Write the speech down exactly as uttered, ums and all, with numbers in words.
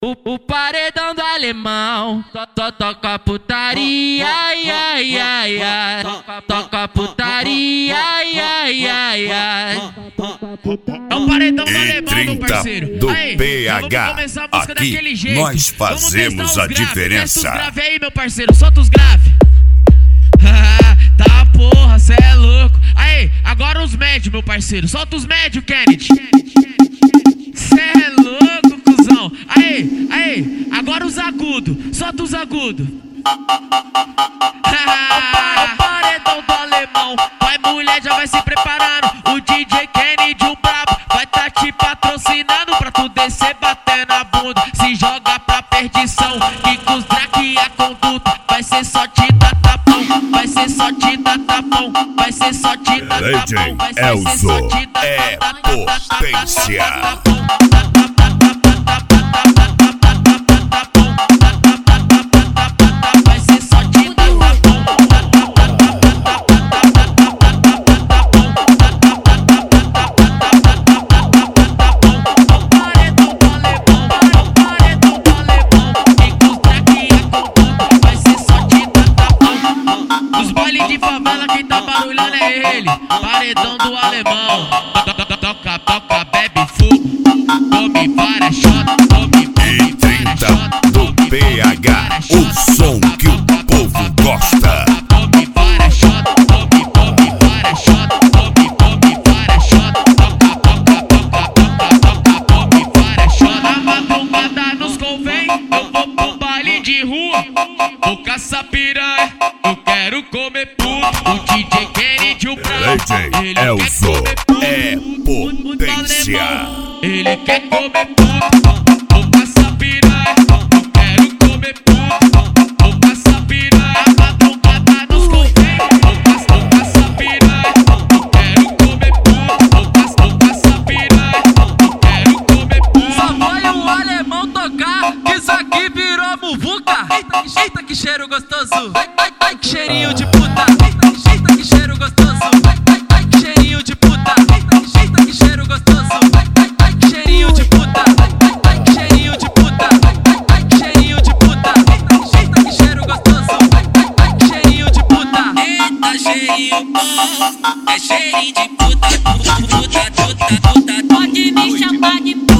O, o paredão do alemão to, to, toca putaria, ai, ai, ai, ai. Toca putaria, ai, ai, ai, ai. É o paredão do alemão, meu parceiro. Do aí, P H. Aqui nós fazemos a diferença. Solta os grave aí, meu parceiro, solta os grave. Tá porra, cê é louco. Aí, agora os médios, meu parceiro. Solta os médios, Kennedy. Cê é louco, cuzão. Aí, aí, agora os agudos. Solta os agudos. Paredão do alemão. Vai, mulher, já vai se preparando. O D J Kennedy, o brabo, vai tá te patrocinando pra tu descer, bater na bunda. Se joga pra perdição. Que com os drag e a conduta vai ser só te dar tapão. Vai ser só te dar tapão. Vai ser só te dar tapão. Vai ser só te dar tapão. É potência. Paredão do alemão. Toca, toca, bebe fogo. Come várias shots. Come, come várias shots. Do P H, o som que o povo gosta. Come várias shots. Come, come várias shots. Come, come várias shots. Toca, toca, toca, toca, toca. Come várias shots. Na madrugada nos convém. Eu vou pro baile de rua. Vou caçar piranha. Eu quero comer puto. O D J Kennedy, o brabo, ele Elzo, quer comer é potência. Ele quer comer puto. Vou caçar piranha. Eu quero comer puto. Vou caçar piranha. Na madrugada nos convém. Vou caçar piranha. Eu quero comer puto. Vou caçar piranha. Eu quero comer puto. Só foi o alemão tocar, que isso aqui virou muvuca. Eita, eita, que cheiro gostoso. Ai, ai, ai, que cheirinho de puta. Eita, eita, que cheiro gostoso. Ai, ai, ai, que cheirinho de puta. Eita, eita, que cheiro gostoso. Ai, ai, ai, que cheirinho de puta. Ai, ai, ai, que cheirinho de puta. Ai, ai, ai, que cheirinho de puta. Eita, eita, que cheiro gostoso. Ai, ai, ai, que cheirinho de puta. Eita, cheirinho bom, é cheirinho de puta, puta, puta, puta, puta. Pode me chamar de puta.